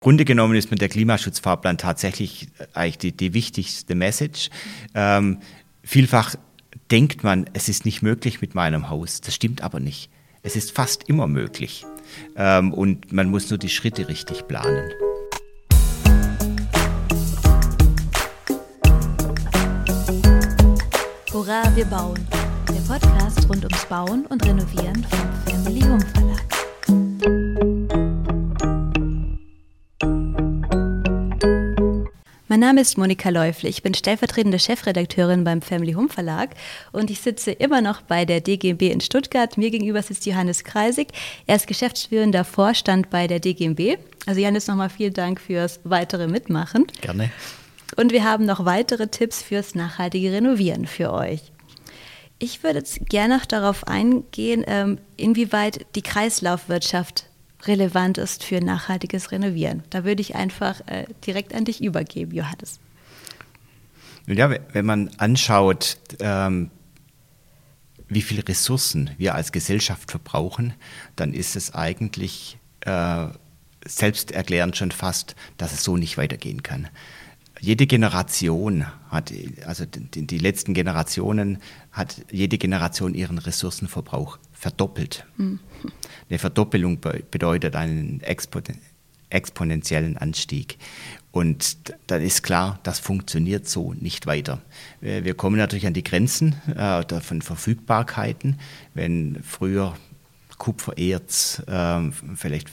Grunde genommen ist mir der Klimaschutzfahrplan tatsächlich eigentlich die wichtigste Message. Vielfach denkt man, es ist nicht möglich mit meinem Haus. Das stimmt aber nicht. Es ist fast immer möglich. Und man muss nur die Schritte richtig planen. Hurra, wir bauen. Der Podcast rund ums Bauen und Renovieren vom Family Home Verlag. Mein Name ist Monika Läufle, ich bin stellvertretende Chefredakteurin beim Family Home Verlag und ich sitze immer noch bei der DGNB in Stuttgart. Mir gegenüber sitzt Johannes Kreisig, er ist geschäftsführender Vorstand bei der DGNB. Also Johannes, nochmal vielen Dank fürs weitere Mitmachen. Gerne. Und wir haben noch weitere Tipps fürs nachhaltige Renovieren für euch. Ich würde jetzt gerne noch darauf eingehen, inwieweit die Kreislaufwirtschaft relevant ist für nachhaltiges Renovieren. Da würde ich einfach direkt an dich übergeben, Johannes. Ja, wenn man anschaut, wie viele Ressourcen wir als Gesellschaft verbrauchen, dann ist es eigentlich selbsterklärend schon fast, dass es so nicht weitergehen kann. Jede Generation hat, also die letzten Generationen, hat jede Generation ihren Ressourcenverbrauch verdoppelt. Mhm. Eine Verdoppelung bedeutet einen exponentiellen Anstieg. Und dann ist klar, das funktioniert so nicht weiter. Wir kommen natürlich an die Grenzen von Verfügbarkeiten. Wenn früher Kupfererz vielleicht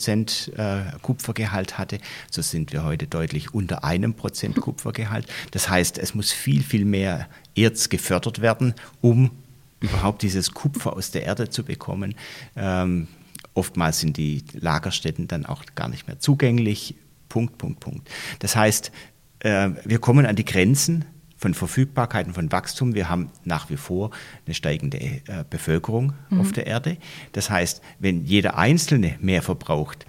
4% Kupfergehalt hatte, so sind wir heute deutlich unter 1% Kupfergehalt. Das heißt, es muss viel, viel mehr Erz gefördert werden, um überhaupt dieses Kupfer aus der Erde zu bekommen. Oftmals sind die Lagerstätten dann auch gar nicht mehr zugänglich. Punkt. Das heißt, wir kommen an die Grenzen von Verfügbarkeiten, von Wachstum. Wir haben nach wie vor eine steigende Bevölkerung auf der Erde. Das heißt, wenn jeder Einzelne mehr verbraucht,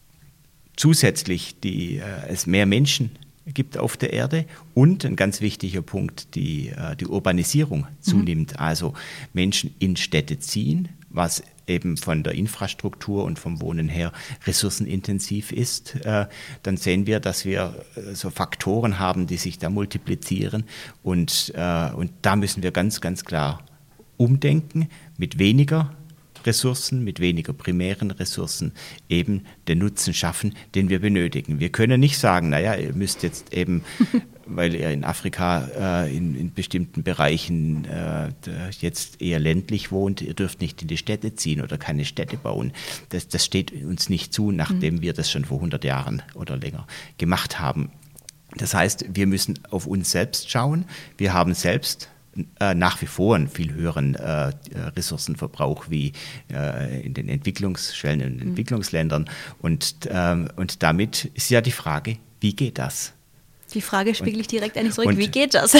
zusätzlich es mehr Menschen gibt auf der Erde und ein ganz wichtiger Punkt, die Urbanisierung zunimmt. Also Menschen in Städte ziehen, was eben von der Infrastruktur und vom Wohnen her ressourcenintensiv ist, dann sehen wir, dass wir so Faktoren haben, die sich da multiplizieren und da müssen wir ganz, ganz klar umdenken, mit weniger Ressourcen, mit weniger primären Ressourcen eben den Nutzen schaffen, den wir benötigen. Wir können nicht sagen, naja, ihr müsst jetzt eben, weil ihr in Afrika in bestimmten Bereichen jetzt eher ländlich wohnt, ihr dürft nicht in die Städte ziehen oder keine Städte bauen. Das steht uns nicht zu, nachdem wir das schon vor 100 Jahren oder länger gemacht haben. Das heißt, wir müssen auf uns selbst schauen. Wir haben selbst nach wie vor einen viel höheren Ressourcenverbrauch wie in den Entwicklungsschwellen, in den Entwicklungsländern. Und damit ist ja die Frage, wie geht das? Die Frage spiegel ich direkt an dich zurück, wie geht das?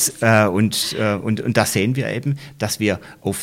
Und da sehen wir eben, dass wir auf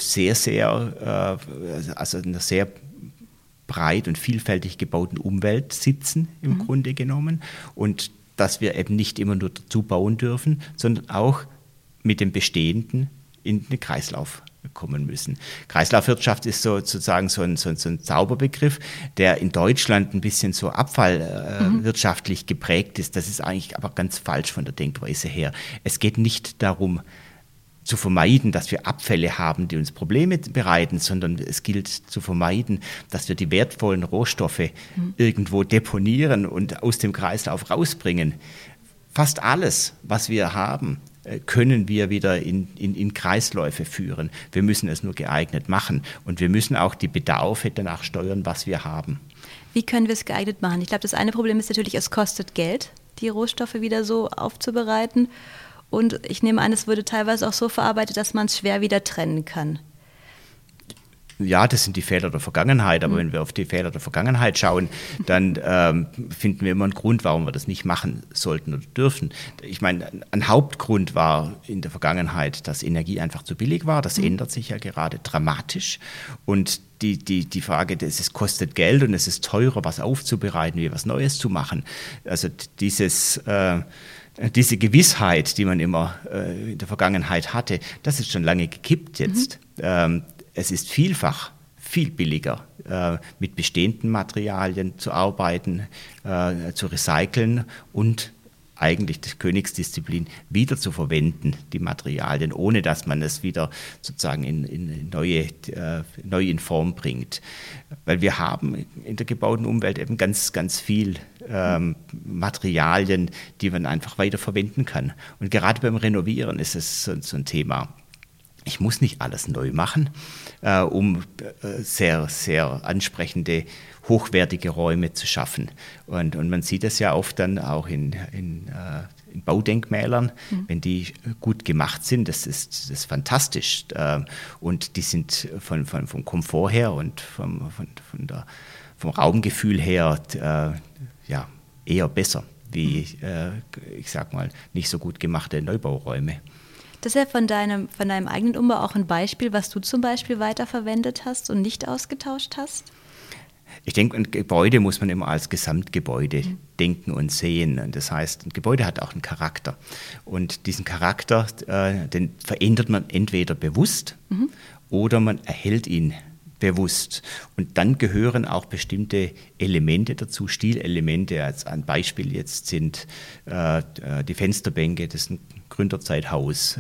einer sehr breit und vielfältig gebauten Umwelt sitzen, im Grunde genommen. Und dass wir eben nicht immer nur dazu bauen dürfen, sondern auch mit dem Bestehenden in den Kreislauf kommen müssen. Kreislaufwirtschaft ist sozusagen so ein Zauberbegriff, der in Deutschland ein bisschen so abfallwirtschaftlich geprägt ist. Das ist eigentlich aber ganz falsch von der Denkweise her. Es geht nicht darum, zu vermeiden, dass wir Abfälle haben, die uns Probleme bereiten, sondern es gilt zu vermeiden, dass wir die wertvollen Rohstoffe irgendwo deponieren und aus dem Kreislauf rausbringen. Fast alles, was wir haben, können wir wieder in Kreisläufe führen. Wir müssen es nur geeignet machen und wir müssen auch die Bedarfe danach steuern, was wir haben. Wie können wir es geeignet machen? Ich glaube, das eine Problem ist natürlich, es kostet Geld, die Rohstoffe wieder so aufzubereiten. Und ich nehme an, es wurde teilweise auch so verarbeitet, dass man es schwer wieder trennen kann. Ja, das sind die Fehler der Vergangenheit, aber wenn wir auf die Fehler der Vergangenheit schauen, dann finden wir immer einen Grund, warum wir das nicht machen sollten oder dürfen. Ich meine, ein Hauptgrund war in der Vergangenheit, dass Energie einfach zu billig war. Das ändert sich ja gerade dramatisch. Und die Frage, es kostet Geld und es ist teurer, was aufzubereiten, wie was Neues zu machen. Also diese Gewissheit, die man immer in der Vergangenheit hatte, das ist schon lange gekippt jetzt. Es ist vielfach viel billiger, mit bestehenden Materialien zu arbeiten, zu recyceln und eigentlich die Königsdisziplin wieder zu verwenden, die Materialien, ohne dass man es wieder sozusagen neu in Form bringt. Weil wir haben in der gebauten Umwelt eben ganz, ganz viel Materialien, die man einfach weiter verwenden kann. Und gerade beim Renovieren ist es so ein Thema. Ich muss nicht alles neu machen, um sehr, sehr ansprechende, hochwertige Räume zu schaffen. Und man sieht das ja oft dann auch in Baudenkmälern, wenn die gut gemacht sind, das ist fantastisch. Und die sind vom Komfort her und vom Raumgefühl her eher besser, wie, ich sag mal, nicht so gut gemachte Neubauräume. Das ist ja von deinem eigenen Umbau auch ein Beispiel, was du zum Beispiel weiterverwendet hast und nicht ausgetauscht hast? Ich denke, ein Gebäude muss man immer als Gesamtgebäude denken und sehen. Und das heißt, ein Gebäude hat auch einen Charakter. Und diesen Charakter, den verändert man entweder bewusst oder man erhält ihn bewusst. Und dann gehören auch bestimmte Elemente dazu, Stilelemente. Als ein Beispiel jetzt sind die Fensterbänke, das ist ein Gründerzeithaus.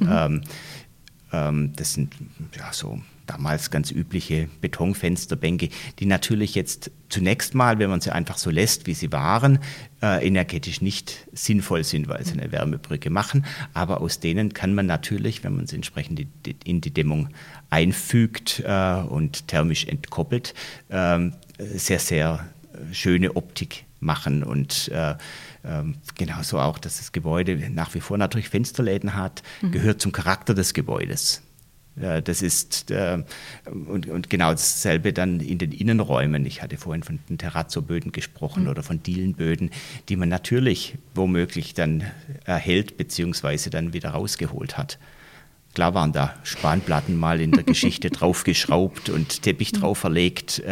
Das sind so damals ganz übliche Betonfensterbänke, die natürlich jetzt zunächst mal, wenn man sie einfach so lässt, wie sie waren, energetisch nicht sinnvoll sind, weil sie eine Wärmebrücke machen. Aber aus denen kann man natürlich, wenn man sie entsprechend in die Dämmung einfügt und thermisch entkoppelt, sehr, sehr schöne Optik machen und genauso auch, dass das Gebäude nach wie vor natürlich Fensterläden hat, gehört zum Charakter des Gebäudes. Das ist und genau dasselbe dann in den Innenräumen. Ich hatte vorhin von den Terrazzo-Böden gesprochen oder von Dielenböden, die man natürlich womöglich dann erhält bzw. dann wieder rausgeholt hat. Klar waren da Spanplatten mal in der Geschichte draufgeschraubt und Teppich drauf verlegt.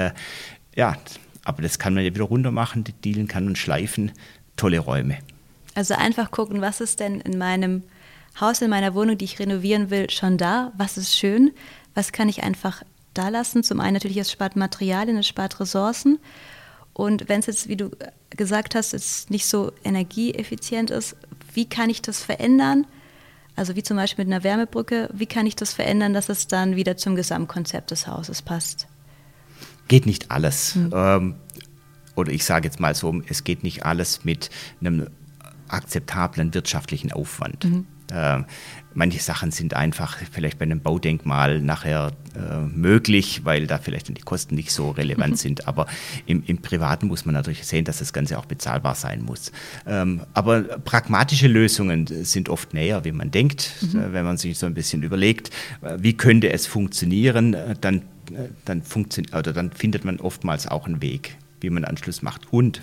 Aber das kann man ja wieder runter machen, die Dielen kann man schleifen. Tolle Räume. Also einfach gucken, was ist denn in meinem Haus, in meiner Wohnung, die ich renovieren will, schon da? Was ist schön? Was kann ich einfach da lassen? Zum einen natürlich, es spart Materialien, es spart Ressourcen. Und wenn es jetzt, wie du gesagt hast, jetzt nicht so energieeffizient ist, wie kann ich das verändern? Also wie zum Beispiel mit einer Wärmebrücke, wie kann ich das verändern, dass es dann wieder zum Gesamtkonzept des Hauses passt? Geht nicht alles. Oder ich sage jetzt mal so, es geht nicht alles mit einem akzeptablen wirtschaftlichen Aufwand. Manche Sachen sind einfach vielleicht bei einem Baudenkmal nachher möglich, weil da vielleicht die Kosten nicht so relevant sind. Aber im Privaten muss man natürlich sehen, dass das Ganze auch bezahlbar sein muss. Aber pragmatische Lösungen sind oft näher, wie man denkt. Wenn man sich so ein bisschen überlegt, wie könnte es funktionieren, dann findet man oftmals auch einen Weg, wie man Anschluss macht. Und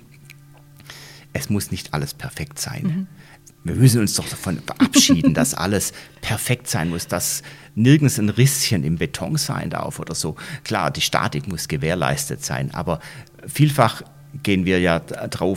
es muss nicht alles perfekt sein. Wir müssen uns doch davon verabschieden, dass alles perfekt sein muss, dass nirgends ein Risschen im Beton sein darf oder so. Klar, die Statik muss gewährleistet sein, aber vielfach gehen wir ja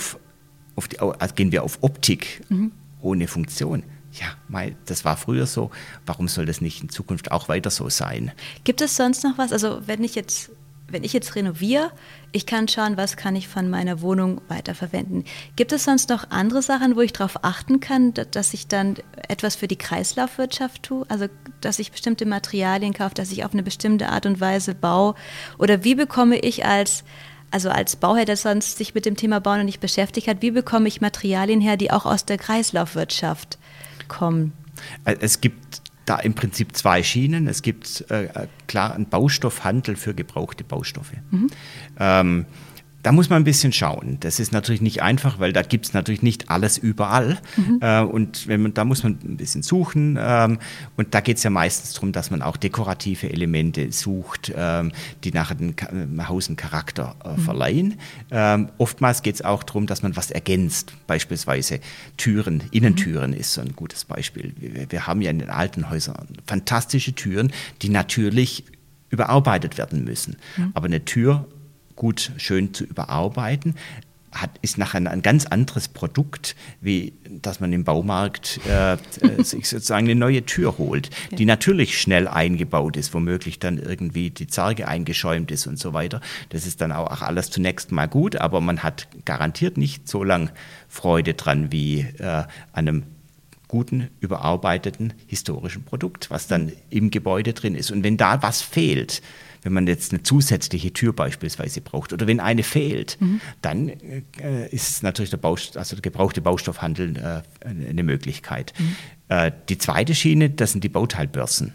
gehen wir auf Optik ohne Funktion. Ja, das war früher so. Warum soll das nicht in Zukunft auch weiter so sein? Gibt es sonst noch was? Also wenn ich jetzt renoviere, ich kann schauen, was kann ich von meiner Wohnung weiterverwenden. Gibt es sonst noch andere Sachen, wo ich darauf achten kann, dass ich dann etwas für die Kreislaufwirtschaft tue? Also, dass ich bestimmte Materialien kaufe, dass ich auf eine bestimmte Art und Weise baue? Oder wie bekomme ich als Bauherr, der sonst sich mit dem Thema Bauen noch nicht beschäftigt hat, wie bekomme ich Materialien her, die auch aus der Kreislaufwirtschaft kommen? Es gibt da im Prinzip zwei Schienen. Es gibt klar einen Baustoffhandel für gebrauchte Baustoffe. Da muss man ein bisschen schauen. Das ist natürlich nicht einfach, weil da gibt es natürlich nicht alles überall. Und da muss man ein bisschen suchen. Und da geht es ja meistens darum, dass man auch dekorative Elemente sucht, die nachher dem Haus einen Charakter verleihen. Oftmals geht es auch darum, dass man was ergänzt. Beispielsweise Türen, Innentüren ist so ein gutes Beispiel. Wir haben ja in den alten Häusern fantastische Türen, die natürlich überarbeitet werden müssen. Aber eine Tür gut, schön zu überarbeiten, ist nachher ein ganz anderes Produkt, wie dass man im Baumarkt sich sozusagen eine neue Tür holt, die natürlich schnell eingebaut ist, womöglich dann irgendwie die Zarge eingeschäumt ist und so weiter. Das ist dann auch alles zunächst mal gut, aber man hat garantiert nicht so lange Freude dran wie an einem guten, überarbeiteten historischen Produkt, was dann im Gebäude drin ist. Und wenn da was fehlt, wenn man jetzt eine zusätzliche Tür beispielsweise braucht oder wenn eine fehlt, dann ist natürlich der gebrauchte Baustoffhandel eine Möglichkeit. Die zweite Schiene, das sind die Bauteilbörsen.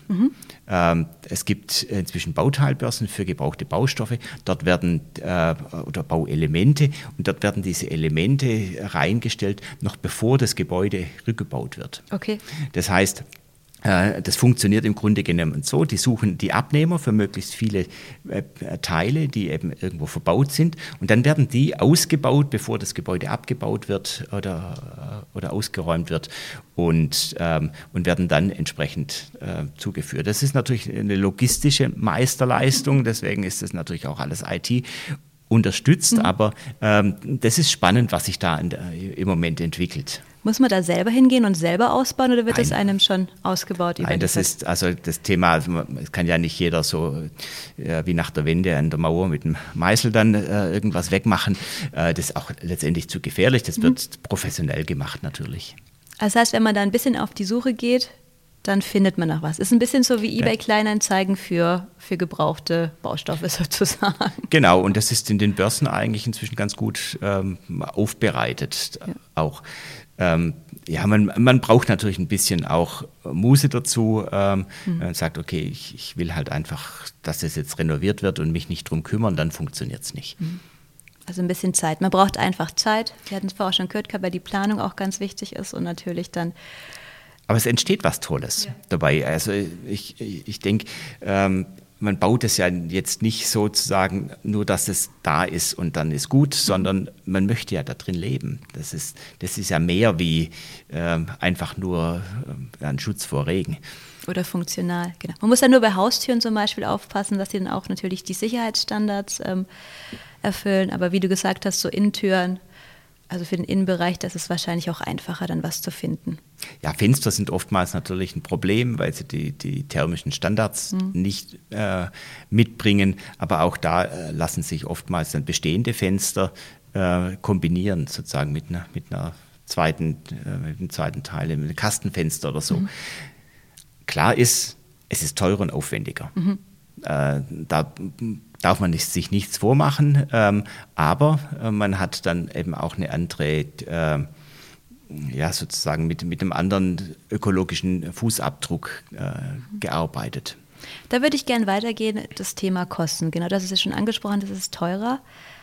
Es gibt inzwischen Bauteilbörsen für gebrauchte Baustoffe. Dort werden oder Bauelemente und dort werden diese Elemente reingestellt, noch bevor das Gebäude rückgebaut wird. Okay. Das heißt, das funktioniert im Grunde genommen so, die suchen die Abnehmer für möglichst viele Teile, die eben irgendwo verbaut sind und dann werden die ausgebaut, bevor das Gebäude abgebaut wird oder ausgeräumt wird und werden dann entsprechend zugeführt. Das ist natürlich eine logistische Meisterleistung, deswegen ist das natürlich auch alles IT unterstützt, aber das ist spannend, was sich da im Moment entwickelt. Muss man da selber hingehen und selber ausbauen oder wird das einem schon ausgebaut? Nein, das ist also das Thema, es kann ja nicht jeder so wie nach der Wende an der Mauer mit dem Meißel dann irgendwas wegmachen. Das ist auch letztendlich zu gefährlich, das wird professionell gemacht natürlich. Das heißt, wenn man da ein bisschen auf die Suche geht, dann findet man noch was. Ist ein bisschen so wie eBay-Kleinanzeigen für gebrauchte Baustoffe sozusagen. Genau, und das ist in den Börsen eigentlich inzwischen ganz gut aufbereitet auch. Man braucht natürlich ein bisschen auch Muße dazu. Man sagt, okay, ich will halt einfach, dass es jetzt renoviert wird und mich nicht drum kümmern, dann funktioniert es nicht. Also ein bisschen Zeit. Man braucht einfach Zeit. Wir hatten es vorher schon gehört, weil die Planung auch ganz wichtig ist und natürlich dann. Aber es entsteht was Tolles dabei. Also ich denke, man baut es ja jetzt nicht sozusagen nur, dass es da ist und dann ist gut, sondern man möchte ja da drin leben. Das ist ja mehr wie einfach nur ein Schutz vor Regen. Oder funktional, genau. Man muss ja nur bei Haustüren zum Beispiel aufpassen, dass sie dann auch natürlich die Sicherheitsstandards erfüllen. Aber wie du gesagt hast, so Innentüren, also für den Innenbereich, das ist wahrscheinlich auch einfacher, dann was zu finden. Ja, Fenster sind oftmals natürlich ein Problem, weil sie die thermischen Standards nicht mitbringen. Aber auch da lassen sich oftmals dann bestehende Fenster kombinieren, sozusagen mit einem zweiten Teil, mit einem Kastenfenster oder so. Klar ist, es ist teurer und aufwendiger. Da darf man sich nichts vormachen, aber man hat dann eben auch eine andere, sozusagen mit einem anderen ökologischen Fußabdruck gearbeitet. Da würde ich gerne weitergehen, das Thema Kosten. Genau, das ist ja schon angesprochen, das ist teurer.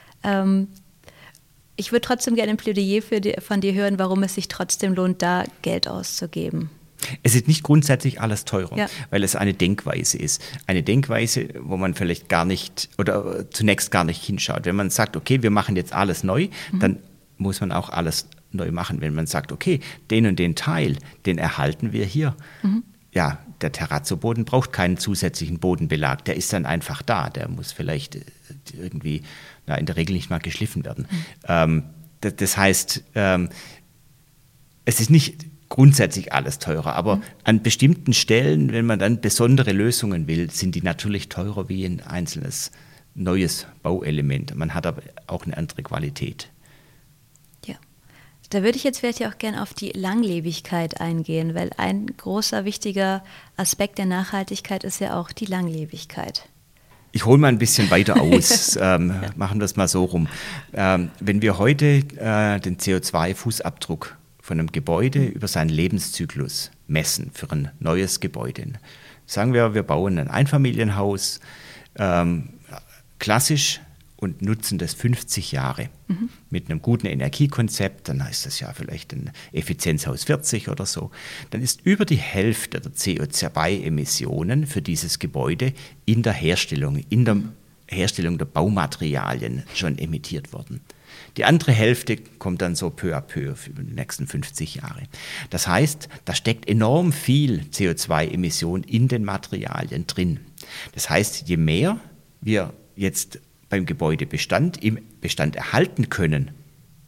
Ich würde trotzdem gerne ein Plädoyer von dir hören, warum es sich trotzdem lohnt, da Geld auszugeben. Es ist nicht grundsätzlich alles teurer, weil es eine Denkweise ist. Eine Denkweise, wo man vielleicht gar nicht oder zunächst gar nicht hinschaut. Wenn man sagt, okay, wir machen jetzt alles neu, dann muss man auch alles neu machen. Wenn man sagt, okay, den und den Teil, den erhalten wir hier. Ja, der Terrazzo-Boden braucht keinen zusätzlichen Bodenbelag. Der ist dann einfach da. Der muss vielleicht irgendwie in der Regel nicht mal geschliffen werden. Das heißt, es ist nicht grundsätzlich alles teurer, aber an bestimmten Stellen, wenn man dann besondere Lösungen will, sind die natürlich teurer wie ein einzelnes neues Bauelement. Man hat aber auch eine andere Qualität. Ja, da würde ich jetzt vielleicht auch gerne auf die Langlebigkeit eingehen, weil ein großer, wichtiger Aspekt der Nachhaltigkeit ist ja auch die Langlebigkeit. Ich hole mal ein bisschen weiter aus, machen wir es mal so rum. Wenn wir heute den CO2-Fußabdruck von einem Gebäude über seinen Lebenszyklus messen für ein neues Gebäude. Sagen wir bauen ein Einfamilienhaus, klassisch und nutzen das 50 Jahre mit einem guten Energiekonzept, dann heißt das ja vielleicht ein Effizienzhaus 40 oder so, dann ist über die Hälfte der CO2-Emissionen für dieses Gebäude in der Herstellung der Baumaterialien schon emittiert worden. Die andere Hälfte kommt dann so peu à peu über die nächsten 50 Jahre. Das heißt, da steckt enorm viel CO2-Emission in den Materialien drin. Das heißt, je mehr wir jetzt beim Gebäudebestand im Bestand erhalten können,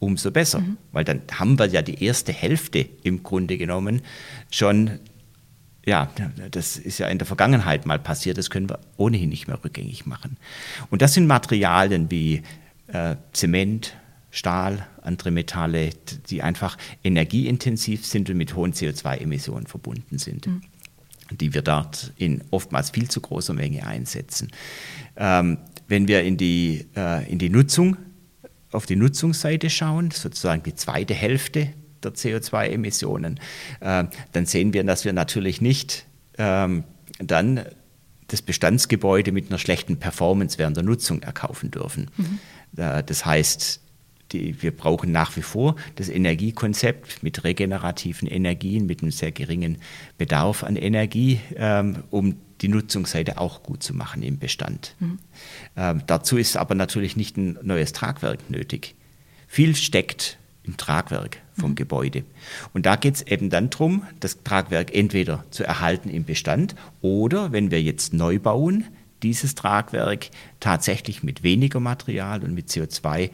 umso besser. Weil dann haben wir ja die erste Hälfte im Grunde genommen schon, ja, das ist ja in der Vergangenheit mal passiert, das können wir ohnehin nicht mehr rückgängig machen. Und das sind Materialien wie Zement, Stahl, andere Metalle, die einfach energieintensiv sind und mit hohen CO2-Emissionen verbunden sind, die wir dort in oftmals viel zu großer Menge einsetzen. Wenn wir in die Nutzung, auf die Nutzungsseite schauen, sozusagen die zweite Hälfte der CO2-Emissionen, dann sehen wir, dass wir natürlich nicht dann das Bestandsgebäude mit einer schlechten Performance während der Nutzung erkaufen dürfen. Das heißt, wir brauchen nach wie vor das Energiekonzept mit regenerativen Energien, mit einem sehr geringen Bedarf an Energie, um die Nutzungsseite auch gut zu machen im Bestand. Dazu ist aber natürlich nicht ein neues Tragwerk nötig. Viel steckt im Tragwerk vom Gebäude. Und da geht es eben dann darum, das Tragwerk entweder zu erhalten im Bestand oder, wenn wir jetzt neu bauen, dieses Tragwerk tatsächlich mit weniger Material und mit CO2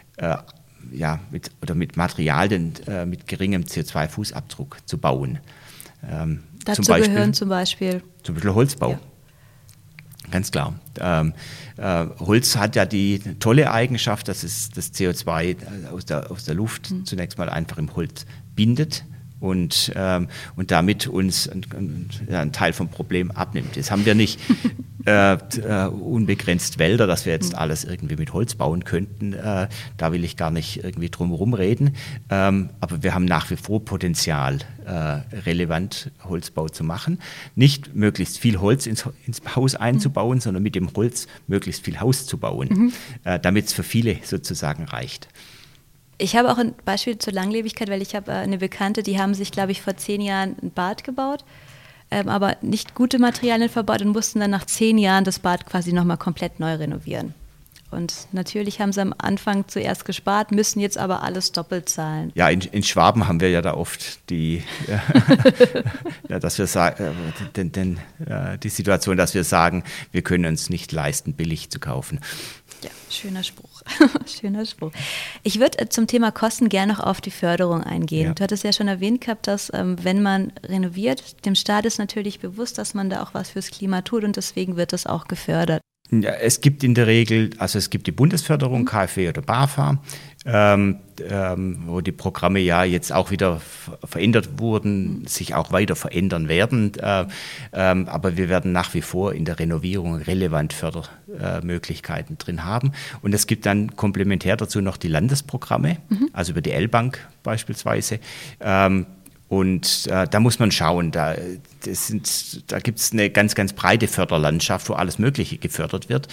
mit Materialien mit geringem CO2-Fußabdruck zu bauen. Dazu gehören zum Beispiel Holzbau. Ja. Ganz klar. Holz hat ja die tolle Eigenschaft, dass es das CO2 aus der Luft zunächst mal einfach im Holz bindet und damit uns einen Teil vom Problem abnimmt. Jetzt haben wir nicht unbegrenzt Wälder, dass wir jetzt alles irgendwie mit Holz bauen könnten. Da will ich gar nicht irgendwie drum herum reden. Aber wir haben nach wie vor Potenzial, relevant Holzbau zu machen. Nicht möglichst viel Holz ins Haus einzubauen, sondern mit dem Holz möglichst viel Haus zu bauen, damit es für viele sozusagen reicht. Ich habe auch ein Beispiel zur Langlebigkeit, weil ich habe eine Bekannte, die haben sich, glaube ich, vor 10 Jahren ein Bad gebaut, aber nicht gute Materialien verbaut und mussten dann nach 10 Jahren das Bad quasi nochmal komplett neu renovieren. Und natürlich haben sie am Anfang zuerst gespart, müssen jetzt aber alles doppelt zahlen. Ja, in Schwaben haben wir ja da oft die Situation, dass wir sagen, wir können uns nicht leisten, billig zu kaufen. Ja, schöner Spruch. Schöner Spruch. Ich würde zum Thema Kosten gerne noch auf die Förderung eingehen. Ja. Du hattest ja schon erwähnt gehabt, dass wenn man renoviert, dem Staat ist natürlich bewusst, dass man da auch was fürs Klima tut und deswegen wird das auch gefördert. Ja, es gibt in der Regel, also es gibt die Bundesförderung, KfW oder BAFA, wo die Programme ja jetzt auch wieder verändert wurden, sich auch weiter verändern werden. Aber wir werden nach wie vor in der Renovierung relevant Fördermöglichkeiten drin haben. Und es gibt dann komplementär dazu noch die Landesprogramme, also über die L-Bank beispielsweise. Und da muss man schauen, da gibt es eine ganz, ganz breite Förderlandschaft, wo alles Mögliche gefördert wird.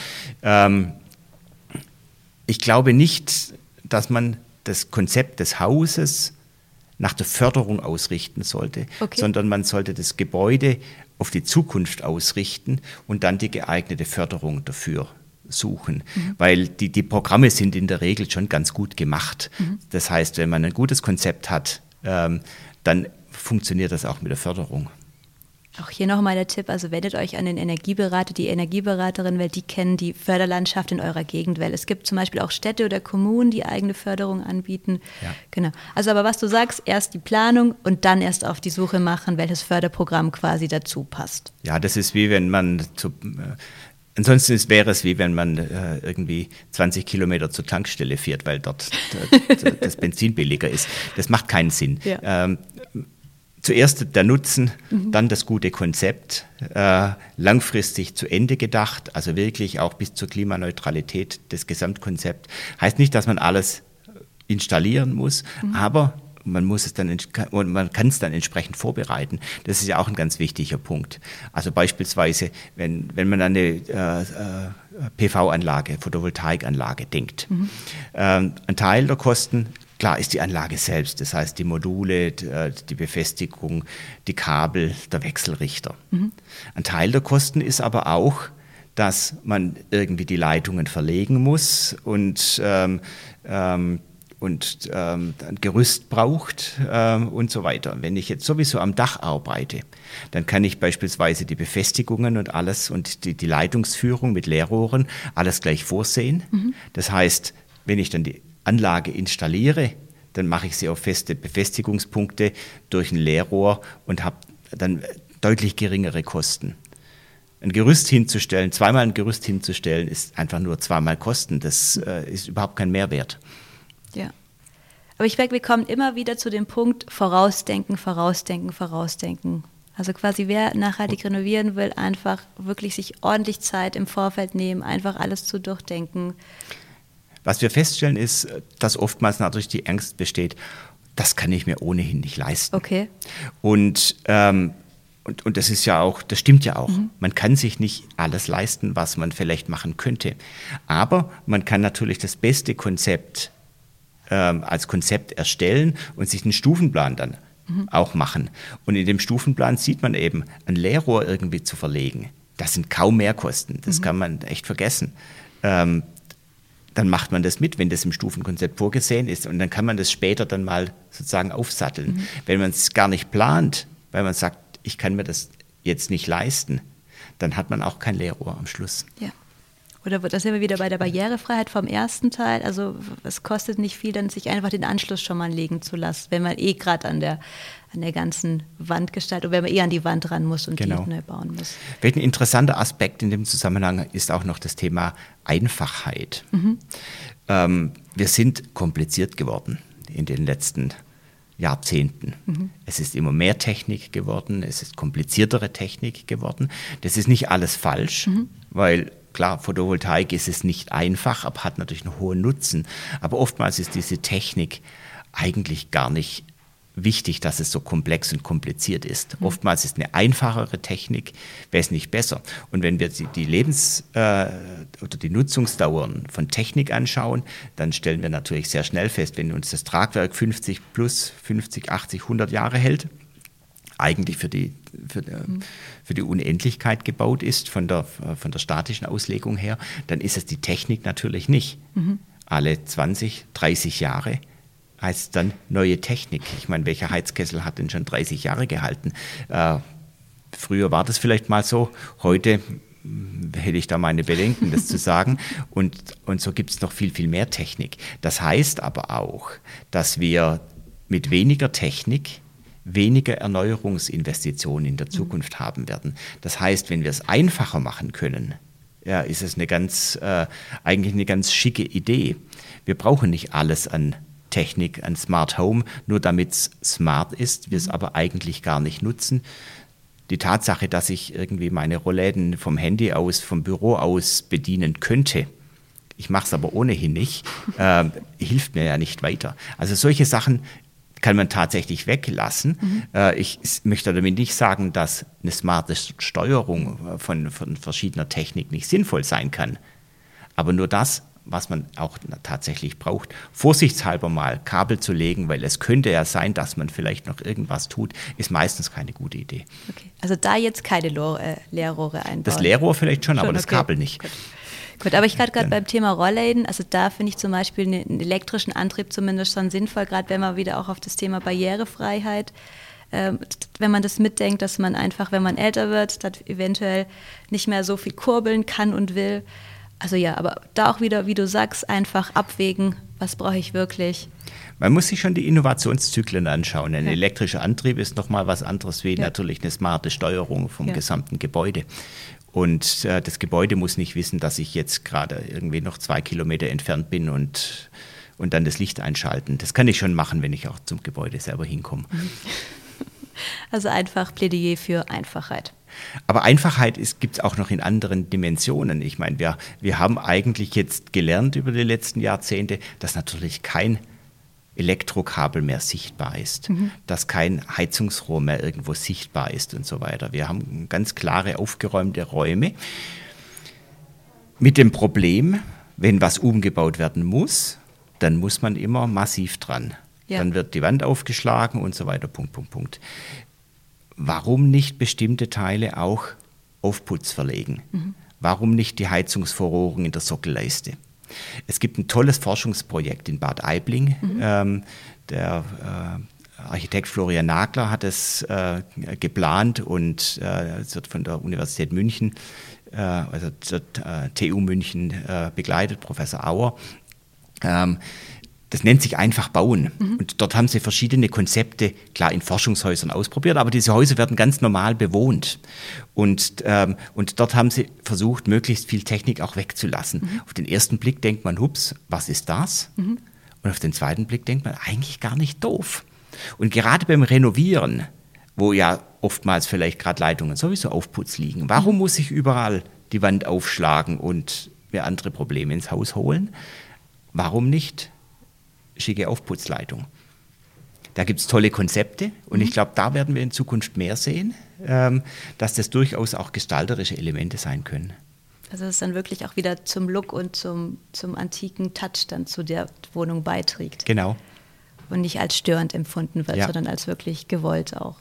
Ich glaube nicht, dass man das Konzept des Hauses nach der Förderung ausrichten sollte, sondern man sollte das Gebäude auf die Zukunft ausrichten und dann die geeignete Förderung dafür suchen, weil die Programme sind in der Regel schon ganz gut gemacht. Das heißt, wenn man ein gutes Konzept hat, dann funktioniert das auch mit der Förderung. Auch hier nochmal der Tipp, also wendet euch an den Energieberater, die Energieberaterin, weil die kennen die Förderlandschaft in eurer Gegend, weil es gibt zum Beispiel auch Städte oder Kommunen, die eigene Förderung anbieten. Ja. Genau. Also aber was du sagst, erst die Planung und dann erst auf die Suche machen, welches Förderprogramm quasi dazu passt. Ja, das ist wie wenn man ansonsten wäre es wie wenn man irgendwie 20 Kilometer zur Tankstelle fährt, weil dort das Benzin billiger ist. Das macht keinen Sinn. Ja. Zuerst der Nutzen, dann das gute Konzept, langfristig zu Ende gedacht, also wirklich auch bis zur Klimaneutralität das Gesamtkonzept. Heißt nicht, dass man alles installieren muss, aber man kann es dann entsprechend vorbereiten. Das ist ja auch ein ganz wichtiger Punkt. Also beispielsweise, wenn man an eine PV-Anlage, Photovoltaikanlage denkt. Ein Teil der Kosten, klar, ist die Anlage selbst, das heißt die Module, die Befestigung, die Kabel, der Wechselrichter. Ein Teil der Kosten ist aber auch, dass man irgendwie die Leitungen verlegen muss und ein Gerüst braucht und so weiter. Wenn ich jetzt sowieso am Dach arbeite, dann kann ich beispielsweise die Befestigungen und alles und die Leitungsführung mit Leerrohren alles gleich vorsehen. Das heißt, wenn ich dann die Anlage installiere, dann mache ich sie auf feste Befestigungspunkte durch ein Leerrohr und habe dann deutlich geringere Kosten. Ein Gerüst hinzustellen, zweimal ein Gerüst hinzustellen, ist einfach nur zweimal Kosten. Das ist überhaupt kein Mehrwert. Ja. Aber ich merke, wir kommen immer wieder zu dem Punkt, vorausdenken, vorausdenken, vorausdenken. Also quasi wer nachhaltig renovieren will, einfach wirklich sich ordentlich Zeit im Vorfeld nehmen, einfach alles zu durchdenken. Was wir feststellen ist, dass oftmals natürlich die Angst besteht, das kann ich mir ohnehin nicht leisten. Okay. Und das ist ja auch, das stimmt ja auch. Man kann sich nicht alles leisten, was man vielleicht machen könnte. Aber man kann natürlich das beste Konzept als Konzept erstellen und sich einen Stufenplan dann auch machen. Und in dem Stufenplan sieht man eben, ein Leerrohr irgendwie zu verlegen. Das sind kaum Mehrkosten. Das kann man echt vergessen. Dann macht man das mit, wenn das im Stufenkonzept vorgesehen ist. Und dann kann man das später dann mal sozusagen aufsatteln. Wenn man es gar nicht plant, weil man sagt, ich kann mir das jetzt nicht leisten, dann hat man auch kein Leerrohr am Schluss. Ja. Oder da sind wir wieder bei der Barrierefreiheit vom ersten Teil. Also es kostet nicht viel, dann sich einfach den Anschluss schon mal legen zu lassen, wenn man gerade an der ganzen Wand gestaltet oder wenn man an die Wand ran muss und die neu bauen muss. Ein interessanter Aspekt in dem Zusammenhang ist auch noch das Thema Einfachheit. Wir sind kompliziert geworden in den letzten Jahrzehnten. Es ist immer mehr Technik geworden, es ist kompliziertere Technik geworden. Das ist nicht alles falsch, weil klar, Photovoltaik ist es nicht einfach, aber hat natürlich einen hohen Nutzen. Aber oftmals ist diese Technik eigentlich gar nicht wichtig, dass es so komplex und kompliziert ist. Oftmals ist eine einfachere Technik wesentlich besser. Und wenn wir die oder die Nutzungsdauern von Technik anschauen, dann stellen wir natürlich sehr schnell fest, wenn uns das Tragwerk 50 plus 50, 80, 100 Jahre hält, eigentlich für die Unendlichkeit gebaut ist, von der statischen Auslegung her, dann ist es die Technik natürlich nicht. Alle 20, 30 Jahre heißt dann neue Technik. Ich meine, welcher Heizkessel hat denn schon 30 Jahre gehalten? Früher war das vielleicht mal so, heute hätte ich da meine Bedenken, das zu sagen. Und so gibt es noch viel, viel mehr Technik. Das heißt aber auch, dass wir mit weniger Technik weniger Erneuerungsinvestitionen in der Zukunft haben werden. Das heißt, wenn wir es einfacher machen können, ja, ist es eigentlich eine ganz schicke Idee. Wir brauchen nicht alles an Technik, an Smart Home, nur damit es smart ist, wir es aber eigentlich gar nicht nutzen. Die Tatsache, dass ich irgendwie meine Rollläden vom Handy aus, vom Büro aus bedienen könnte, ich mache es aber ohnehin nicht, hilft mir ja nicht weiter. Also solche Sachen kann man tatsächlich weglassen. Ich möchte damit nicht sagen, dass eine smarte Steuerung von verschiedener Technik nicht sinnvoll sein kann. Aber nur das, was man auch tatsächlich braucht, vorsichtshalber mal Kabel zu legen, weil es könnte ja sein, dass man vielleicht noch irgendwas tut, ist meistens keine gute Idee. Okay. Also da jetzt keine Leerrohre einbauen? Das Leerrohr vielleicht schon, aber das Kabel nicht. Gut, aber ich gerade beim Thema Rollläden, also da finde ich zum Beispiel einen elektrischen Antrieb zumindest schon sinnvoll, gerade wenn man wieder auch auf das Thema Barrierefreiheit, wenn man das mitdenkt, dass man einfach, wenn man älter wird, dann eventuell nicht mehr so viel kurbeln kann und will. Also ja, aber da auch wieder, wie du sagst, einfach abwägen, was brauche ich wirklich. Man muss sich schon die Innovationszyklen anschauen. Ein elektrischer Antrieb ist nochmal was anderes wie natürlich eine smarte Steuerung vom gesamten Gebäude. Und das Gebäude muss nicht wissen, dass ich jetzt gerade irgendwie noch 2 Kilometer entfernt bin und dann das Licht einschalten. Das kann ich schon machen, wenn ich auch zum Gebäude selber hinkomme. Also einfach Plädoyer für Einfachheit. Aber Einfachheit gibt es auch noch in anderen Dimensionen. Ich meine, wir haben eigentlich jetzt gelernt über die letzten Jahrzehnte, dass natürlich kein Elektrokabel mehr sichtbar ist, dass kein Heizungsrohr mehr irgendwo sichtbar ist und so weiter. Wir haben ganz klare, aufgeräumte Räume mit dem Problem, wenn was umgebaut werden muss, dann muss man immer massiv dran. Ja. Dann wird die Wand aufgeschlagen und so weiter, Punkt. Warum nicht bestimmte Teile auch auf Putz verlegen? Warum nicht die Heizungsverrohrung in der Sockelleiste? Es gibt ein tolles Forschungsprojekt in Bad Aibling. Der Architekt Florian Nagler hat es geplant und es wird von der Universität München, also der TU München begleitet, Professor Auer. Das nennt sich einfach bauen. Und dort haben sie verschiedene Konzepte, klar in Forschungshäusern ausprobiert, aber diese Häuser werden ganz normal bewohnt. Und dort haben sie versucht, möglichst viel Technik auch wegzulassen. Auf den ersten Blick denkt man, hups, was ist das? Und auf den zweiten Blick denkt man, eigentlich gar nicht doof. Und gerade beim Renovieren, wo ja oftmals vielleicht gerade Leitungen sowieso auf Putz liegen, warum muss ich überall die Wand aufschlagen und mir andere Probleme ins Haus holen? Warum nicht schicke Aufputzleitung? Da gibt es tolle Konzepte und ich glaube, da werden wir in Zukunft mehr sehen, dass das durchaus auch gestalterische Elemente sein können. Also dass es dann wirklich auch wieder zum Look und zum antiken Touch dann zu der Wohnung beiträgt. Genau. Und nicht als störend empfunden wird, sondern als wirklich gewollt auch.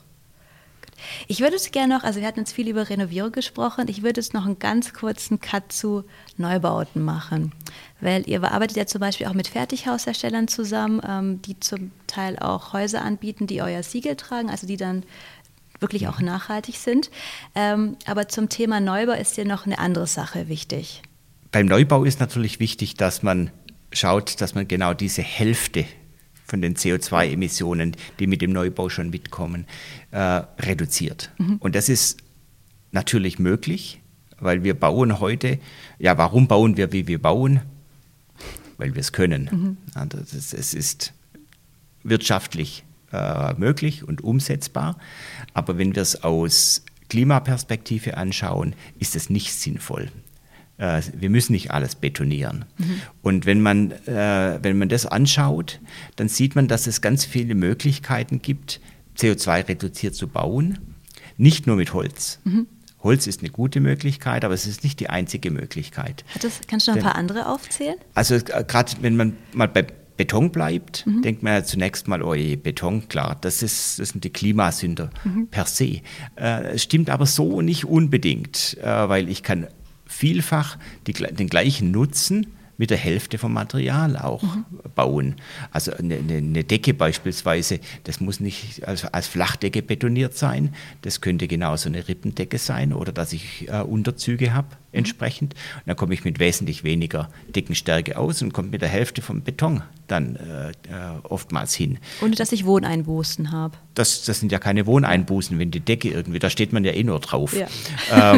Ich würde es gerne noch, also wir hatten jetzt viel über Renovierung gesprochen, ich würde jetzt noch einen ganz kurzen Cut zu Neubauten machen, weil ihr arbeitet ja zum Beispiel auch mit Fertighausherstellern zusammen, die zum Teil auch Häuser anbieten, die euer Siegel tragen, also die dann wirklich auch nachhaltig sind. Aber zum Thema Neubau ist dir noch eine andere Sache wichtig. Beim Neubau ist natürlich wichtig, dass man schaut, dass man genau diese Hälfte von den CO2-Emissionen, die mit dem Neubau schon mitkommen, reduziert. Und das ist natürlich möglich, weil wir bauen heute, ja, warum bauen wir, wie wir bauen? Weil wir es können. Also es ist wirtschaftlich möglich und umsetzbar, aber wenn wir es aus Klimaperspektive anschauen, ist es nicht sinnvoll. Wir müssen nicht alles betonieren. Und wenn man das anschaut, dann sieht man, dass es ganz viele Möglichkeiten gibt, CO2 reduziert zu bauen, nicht nur mit Holz. Holz ist eine gute Möglichkeit, aber es ist nicht die einzige Möglichkeit. Kannst du noch ein paar andere aufzählen? Also gerade wenn man mal bei Beton bleibt, denkt man ja zunächst mal, oh je, Beton, klar, das sind die Klimasünder per se. Stimmt aber so nicht unbedingt, weil ich kann vielfach den gleichen Nutzen mit der Hälfte vom Material auch bauen. Also eine Decke beispielsweise, das muss nicht als Flachdecke betoniert sein, das könnte genauso eine Rippendecke sein oder dass ich Unterzüge habe entsprechend. Und dann komme ich mit wesentlich weniger Deckenstärke aus und komme mit der Hälfte vom Beton dann oftmals hin. Ohne dass ich Wohneinbußen habe. Das sind ja keine Wohneinbußen, wenn die Decke irgendwie, da steht man ja eh nur drauf. Ja.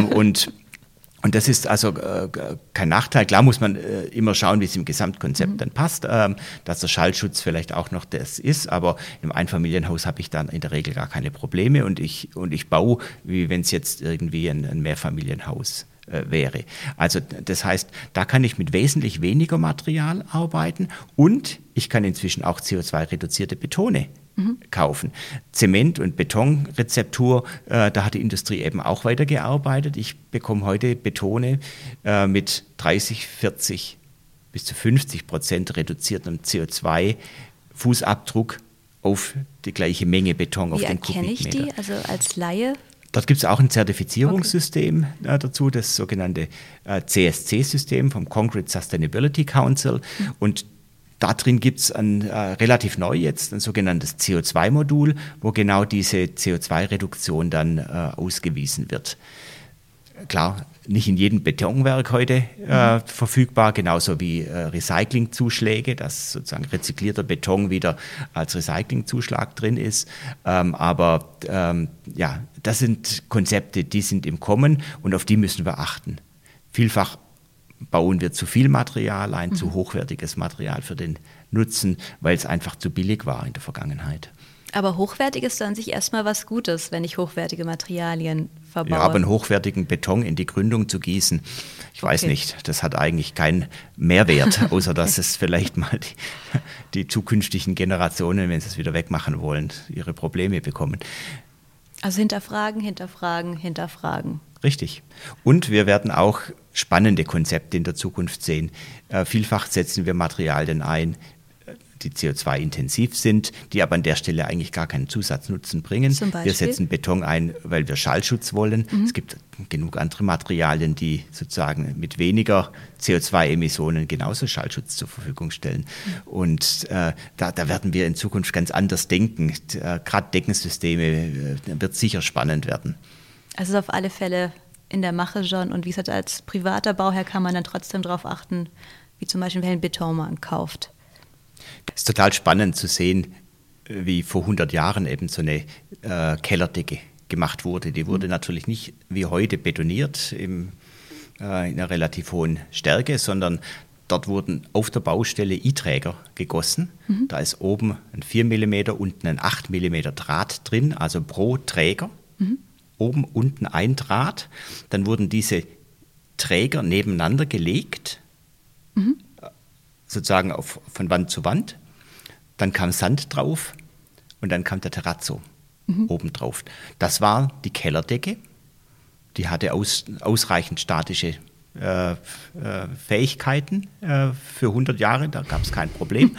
Und das ist also kein Nachteil. Klar muss man immer schauen, wie es im Gesamtkonzept dann passt, dass der Schallschutz vielleicht auch noch das ist, aber im Einfamilienhaus habe ich dann in der Regel gar keine Probleme und ich baue, wie wenn es jetzt irgendwie ein Mehrfamilienhaus wäre. Also das heißt, da kann ich mit wesentlich weniger Material arbeiten und ich kann inzwischen auch CO2-reduzierte Betone kaufen. Zement- und Betonrezeptur, da hat die Industrie eben auch weitergearbeitet. Ich bekomme heute Betone mit 30, 40 bis zu 50% reduziertem CO2-Fußabdruck auf die gleiche Menge Beton auf den Kubikmeter. Wie erkenne ich die, also als Laie? Dort gibt es auch ein Zertifizierungssystem dazu, das sogenannte CSC-System vom Concrete Sustainability Council. Und da drin gibt es relativ neu jetzt ein sogenanntes CO2-Modul, wo genau diese CO2-Reduktion dann ausgewiesen wird. Klar, nicht in jedem Betonwerk heute verfügbar, genauso wie Recyclingzuschläge, dass sozusagen rezyklierter Beton wieder als Recyclingzuschlag drin ist. Aber das sind Konzepte, die sind im Kommen und auf die müssen wir achten. Vielfach bauen wir zu viel Material ein, zu hochwertiges Material für den Nutzen, weil es einfach zu billig war in der Vergangenheit. Aber hochwertig ist an sich erstmal was Gutes, wenn ich hochwertige Materialien verbaue. Ja, aber einen hochwertigen Beton in die Gründung zu gießen, ich weiß nicht, das hat eigentlich keinen Mehrwert, außer dass es vielleicht mal die zukünftigen Generationen, wenn sie es wieder wegmachen wollen, ihre Probleme bekommen. Also hinterfragen. Richtig. Und wir werden auch spannende Konzepte in der Zukunft sehen. Vielfach setzen wir Materialien ein, die CO2-intensiv sind, die aber an der Stelle eigentlich gar keinen Zusatznutzen bringen. Zum Beispiel? Wir setzen Beton ein, weil wir Schallschutz wollen. Es gibt genug andere Materialien, die sozusagen mit weniger CO2-Emissionen genauso Schallschutz zur Verfügung stellen. Und da werden wir in Zukunft ganz anders denken. Gerade Deckensysteme wird sicher spannend werden. Also auf alle Fälle in der Mache schon. Und wie gesagt, als privater Bauherr kann man dann trotzdem darauf achten, wie zum Beispiel welchen Beton man kauft. Es ist total spannend zu sehen, wie vor 100 Jahren eben so eine Kellerdecke gemacht wurde. Die wurde natürlich nicht wie heute betoniert in einer relativ hohen Stärke, sondern dort wurden auf der Baustelle I-Träger gegossen. Da ist oben ein 4 mm, unten ein 8 mm Draht drin, also pro Träger. Oben, unten ein Draht. Dann wurden diese Träger nebeneinander gelegt, sozusagen von Wand zu Wand. Dann kam Sand drauf und dann kam der Terrazzo obendrauf. Das war die Kellerdecke. Die hatte ausreichend statische Fähigkeiten für 100 Jahre, da gab es kein Problem.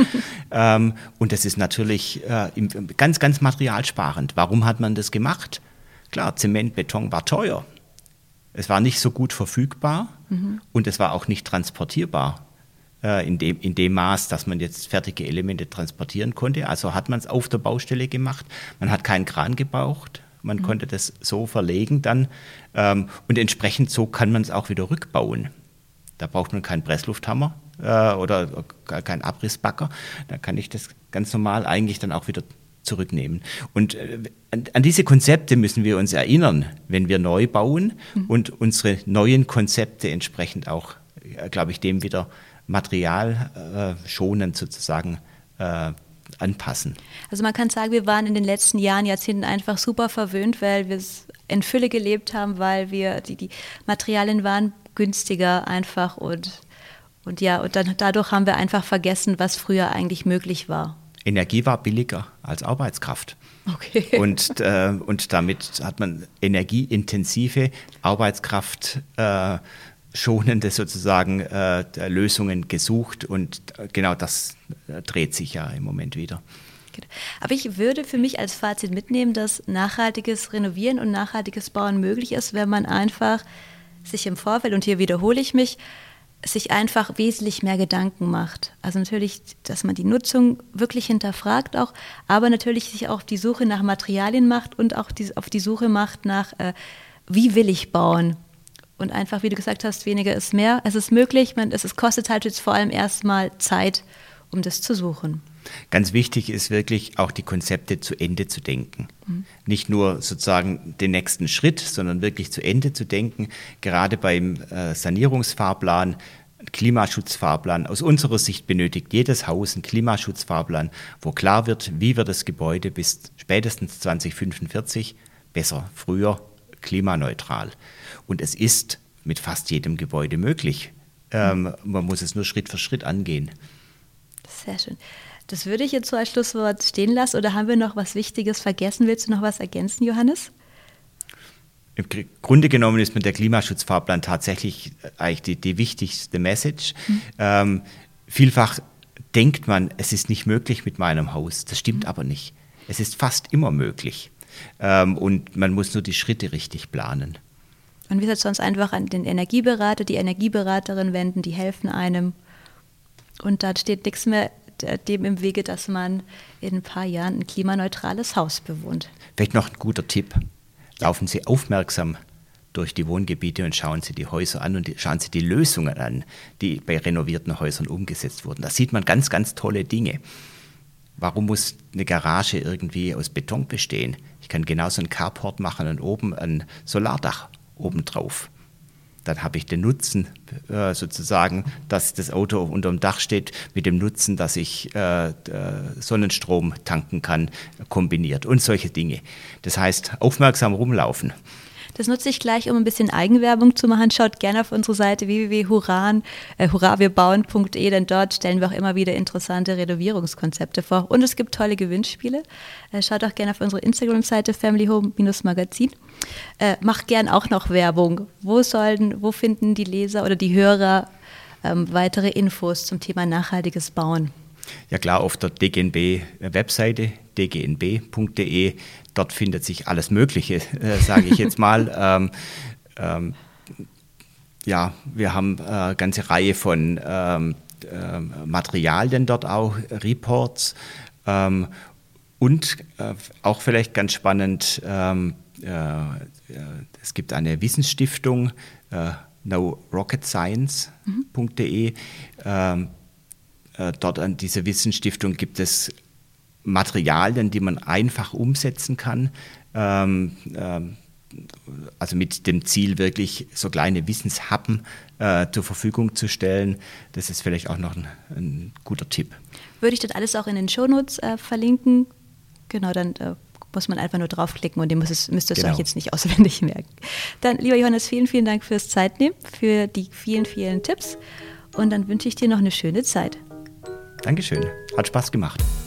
Und das ist natürlich ganz, ganz materialsparend. Warum hat man das gemacht? Klar, Zement, Beton war teuer. Es war nicht so gut verfügbar und es war auch nicht transportierbar in dem Maß, dass man jetzt fertige Elemente transportieren konnte. Also hat man es auf der Baustelle gemacht. Man hat keinen Kran gebraucht. Man konnte das so verlegen dann und entsprechend so kann man es auch wieder rückbauen. Da braucht man keinen Presslufthammer oder keinen Abrissbagger. Da kann ich das ganz normal eigentlich dann auch wieder zurücknehmen. Und an diese Konzepte müssen wir uns erinnern, wenn wir neu bauen und unsere neuen Konzepte entsprechend auch, glaube ich, dem wieder materialschonend sozusagen anpassen. Also man kann sagen, wir waren in den letzten Jahren, Jahrzehnten einfach super verwöhnt, weil wir es in Fülle gelebt haben, weil wir die Materialien waren günstiger einfach und dann dadurch haben wir einfach vergessen, was früher eigentlich möglich war. Energie war billiger als Arbeitskraft. Okay. Und damit hat man energieintensive Arbeitskraft schonende sozusagen Lösungen gesucht und genau das dreht sich ja im Moment wieder. Aber ich würde für mich als Fazit mitnehmen, dass nachhaltiges Renovieren und nachhaltiges Bauen möglich ist, wenn man einfach sich im Vorfeld, und hier wiederhole ich mich, sich einfach wesentlich mehr Gedanken macht. Also natürlich, dass man die Nutzung wirklich hinterfragt auch, aber natürlich sich auch auf die Suche nach Materialien macht und auch auf die Suche macht nach, wie will ich bauen? Und einfach, wie du gesagt hast, weniger ist mehr. Es ist möglich, es kostet halt jetzt vor allem erstmal Zeit, um das zu suchen. Ganz wichtig ist wirklich auch die Konzepte zu Ende zu denken. Nicht nur sozusagen den nächsten Schritt, sondern wirklich zu Ende zu denken. Gerade beim Sanierungsfahrplan, Klimaschutzfahrplan. Aus unserer Sicht benötigt jedes Haus einen Klimaschutzfahrplan, wo klar wird, wie wird das Gebäude bis spätestens 2045, besser früher, klimaneutral. Und es ist mit fast jedem Gebäude möglich. Man muss es nur Schritt für Schritt angehen. Sehr schön. Das würde ich jetzt so als Schlusswort stehen lassen. Oder haben wir noch was Wichtiges vergessen? Willst du noch was ergänzen, Johannes? Im Grunde genommen ist mit der Klimaschutzfahrplan tatsächlich eigentlich die wichtigste Message. Vielfach denkt man, es ist nicht möglich mit meinem Haus. Das stimmt aber nicht. Es ist fast immer möglich. Und man muss nur die Schritte richtig planen. Und wir setzen uns einfach an den Energieberater, die Energieberaterin wenden, die helfen einem. Und da steht nichts mehr dem im Wege, dass man in ein paar Jahren ein klimaneutrales Haus bewohnt. Vielleicht noch ein guter Tipp. Laufen Sie aufmerksam durch die Wohngebiete und schauen Sie die Häuser an und schauen Sie die Lösungen an, die bei renovierten Häusern umgesetzt wurden. Da sieht man ganz, ganz tolle Dinge. Warum muss eine Garage irgendwie aus Beton bestehen? Ich kann genauso einen Carport machen und oben ein Solardach obendrauf. Dann habe ich den Nutzen sozusagen, dass das Auto unterm Dach steht, mit dem Nutzen, dass ich Sonnenstrom tanken kann, kombiniert und solche Dinge. Das heißt, aufmerksam rumlaufen. Das nutze ich gleich, um ein bisschen Eigenwerbung zu machen. Schaut gerne auf unsere Seite www.hurrawirbauen.de, denn dort stellen wir auch immer wieder interessante Renovierungskonzepte vor. Und es gibt tolle Gewinnspiele. Schaut auch gerne auf unsere Instagram-Seite familyhome-magazin. Macht gern auch noch Werbung. Wo finden die Leser oder die Hörer weitere Infos zum Thema nachhaltiges Bauen? Ja klar, auf der DGNB-Webseite, dgnb.de, dort findet sich alles Mögliche, sage ich jetzt mal. Ja, wir haben eine ganze Reihe von Materialien dort auch, Reports und auch vielleicht ganz spannend, es gibt eine Wissensstiftung, norocketscience.de, dort an dieser Wissensstiftung gibt es Materialien, die man einfach umsetzen kann. Also mit dem Ziel, wirklich so kleine Wissenshappen zur Verfügung zu stellen. Das ist vielleicht auch noch ein guter Tipp. Würde ich das alles auch in den Shownotes verlinken? Genau, dann muss man einfach nur draufklicken und ihr müsst es euch jetzt nicht auswendig merken. Dann, lieber Johannes, vielen, vielen Dank fürs Zeitnehmen, für die vielen, vielen Tipps und dann wünsche ich dir noch eine schöne Zeit. Dankeschön, hat Spaß gemacht.